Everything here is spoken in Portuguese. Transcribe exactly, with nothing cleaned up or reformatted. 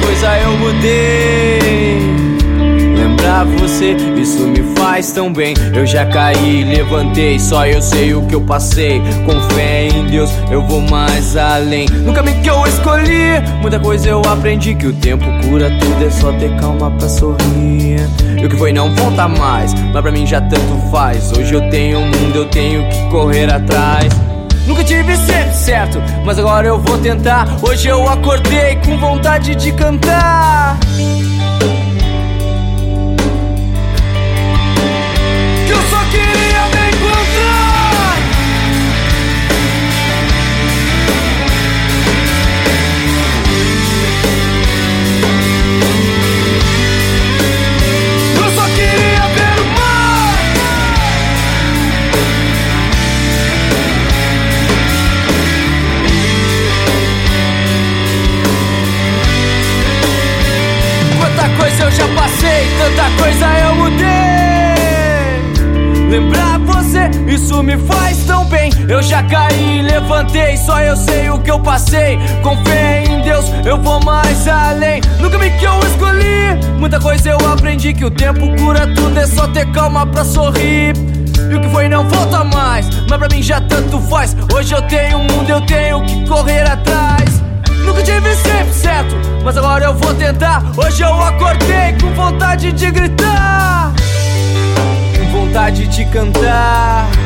coisa eu mudei. Lembrar você, isso me faz tão bem. Eu já caí, levantei, só eu sei o que eu passei. Com fé em Deus eu vou mais além. No caminho que eu escolhi, muita coisa eu aprendi. Que o tempo cura tudo, é só ter calma pra sorrir. E o que foi não volta mais, mas pra mim já tanto faz. Hoje eu tenho um mundo, eu tenho que correr atrás. Nunca tive sempre certo, mas agora eu vou tentar. Hoje eu acordei com vontade de cantar. Que eu só queria me encontrar. Eu só queria ver o mar. Quanta coisa eu já passei, tanta coisa eu mudei. Lembrar você, isso me faz tão bem. Eu já caí, levantei, só eu sei o que eu passei. Com fé em Deus eu vou mais além. No caminho que eu escolhi, muita coisa eu aprendi. Que o tempo cura tudo, é só ter calma pra sorrir. E o que foi não volta mais, mas pra mim já tanto faz. Hoje eu tenho um mundo, eu tenho que correr atrás. Nunca tive sempre certo, mas agora eu vou tentar. Hoje eu acordei com vontade de gritar, com vontade de cantar.